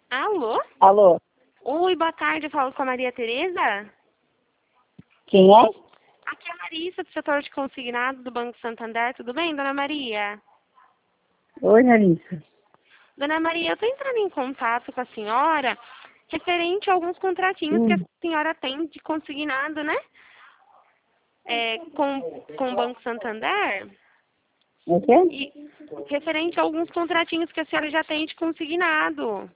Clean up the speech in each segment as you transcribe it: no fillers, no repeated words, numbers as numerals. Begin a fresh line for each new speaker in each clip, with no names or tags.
Alô?
Alô,
Oi, boa tarde. Eu falo com a Maria Tereza.
quem é?
Aqui é a Marissa, do setor de consignado do Banco Santander. Tudo bem, dona Maria?
Oi, Larissa.
Dona Maria, eu estou entrando em contato com a senhora referente a alguns contratinhos que a senhora tem de consignado, né? Com o Banco Santander.
O quê?
E referente a alguns contratinhos que a senhora já tem de consignado.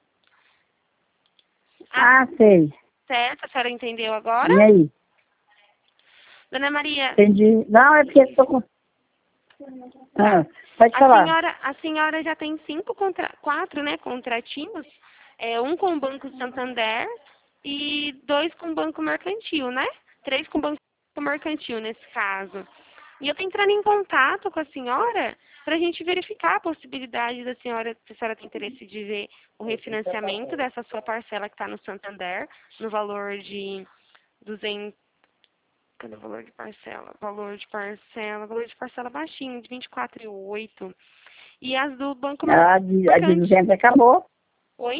Sei.
Certo? A senhora entendeu agora?
E aí?
Dona Maria,
Entendi. Não, é porque eu tô com... pode falar.
a senhora já tem quatro, né, contratinhos, um com o Banco Santander e dois com o Banco Mercantil, né? Três com o Banco Mercantil nesse caso. E eu tô entrando em contato com a senhora para a gente verificar a possibilidade da senhora, se a senhora tem interesse de ver o refinanciamento dessa sua parcela que está no Santander, no valor de 200. Cadê o valor de parcela? Valor de parcela baixinho, de 24,8. E as do Banco
A de
Mercantil.
200 acabou.
Oi?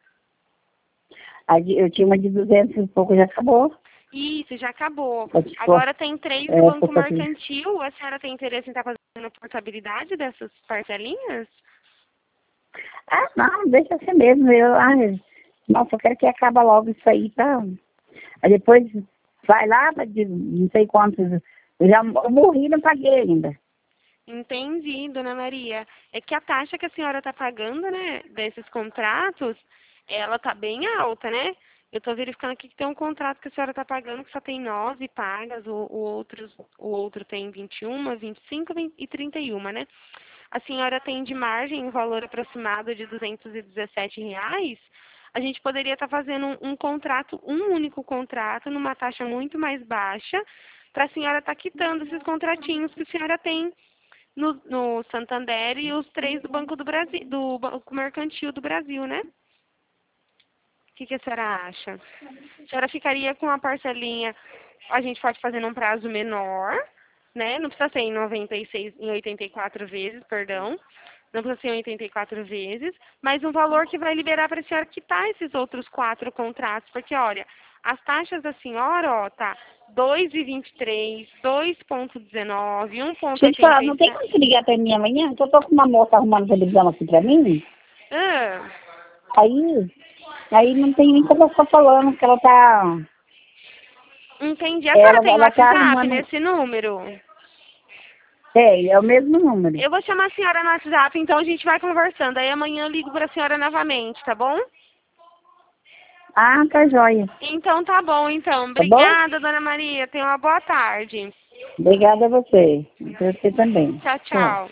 Eu tinha uma de 200 e pouco, já acabou.
Isso, já acabou.
Pode pôr.
Agora tem três do Banco
Por causa disso.
Mercantil. A senhora tem interesse em estar fazendo a portabilidade dessas parcelinhas?
Não, deixa assim mesmo. Nossa, eu quero que acabe logo isso aí, tá? Aí depois vai lá, não sei quantos. Eu morri e não paguei ainda.
Entendi, dona Maria. É que a taxa que a senhora está pagando, né, desses contratos, ela tá bem alta, né? Eu estou verificando aqui que tem um contrato que a senhora está pagando que só tem 9 pagas, o outro tem 21, 25 e 31, né? A senhora tem de margem um valor aproximado de R$ 217. A gente poderia estar fazendo um único contrato, numa taxa muito mais baixa, para a senhora estar quitando esses contratinhos que a senhora tem no Santander e os três do Banco do Brasil, do Banco Mercantil do Brasil, né? O que a senhora acha? A senhora ficaria com uma parcelinha, a gente pode fazer num prazo menor, né? Não precisa ser em 84 vezes, perdão. Não precisa ser em 84 vezes, mas um valor que vai liberar para a senhora quitar esses outros 4 contratos, porque, olha, as taxas da senhora, ó, tá 2,23, 2,19,
Deixa eu te falar, não tem
1,87.
como você ligar pra mim amanhã? Que eu tô com uma moça arrumando televisão aqui pra mim.
Ah,
Aí não tem nem como eu ficar falando que ela tá...
entendi. A senhora tem
Ela tá
WhatsApp
arrumando...
nesse número?
É o mesmo número.
Eu vou chamar a senhora no WhatsApp, então a gente vai conversando. Aí amanhã eu ligo para a senhora novamente, tá bom?
Tá joia.
Então tá bom, então.
Tá bom?
Obrigada, dona Maria. Tenha uma boa tarde.
Obrigada a você. Pra você também.
Tchau,
Tchau.
tchau.